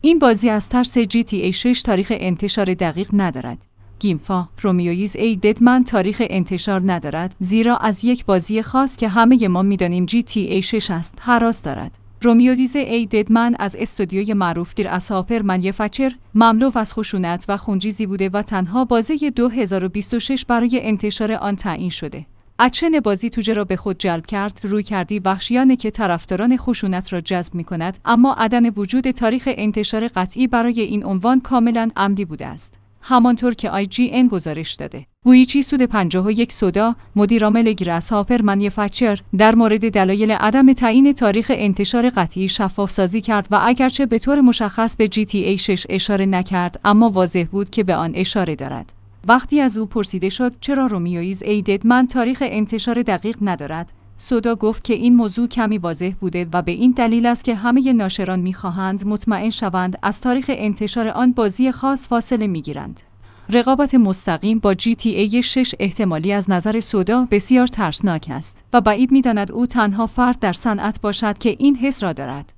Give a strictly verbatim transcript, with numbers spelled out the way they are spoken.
این بازی از ترس جی تی ای شش تاریخ انتشار دقیق ندارد. گیمفا، رومیویز ای ددمن تاریخ انتشار ندارد، زیرا از یک بازی خاص که همه ما می‌دانیم جی تی ای شش است، هراس دارد. رومیویز ای ددمن از استودیوی معروف در اساپر منیفکچر مملو از خشونت و خونریزی بوده و تنها بازی دو هزار و بیست و شش برای انتشار آن تعیین شده. اکشن بازی توجه را به خود جلب کرد، روی کردی وحشیانه که طرفداران خشونت را جذب می‌کند، اما عدم وجود تاریخ انتشار قطعی برای این عنوان کاملاً عمدی بوده است. همانطور که آی جی ان گزارش داده. گویچی سود پنجاه و یک سودا، مدیرعامل گراس‌هاپر منیفکچر، در مورد دلایل عدم تعیین تاریخ انتشار قطعی شفاف سازی کرد و اگرچه به طور مشخص به جی تی ای شش اشاره نکرد، اما واضح بود که به آن اشاره دارد. وقتی از او پرسیده شد چرا رومیویز ای ددمن تاریخ انتشار دقیق ندارد، سودا گفت که این موضوع کمی واضح بوده و به این دلیل است که همه ناشران می‌خواهند مطمئن شوند از تاریخ انتشار آن بازی خاص فاصله می‌گیرند. رقابت مستقیم با جی تی ای شش احتمالی از نظر سودا بسیار ترسناک است و بعید می‌داند او تنها فرد در صنعت باشد که این حس را دارد.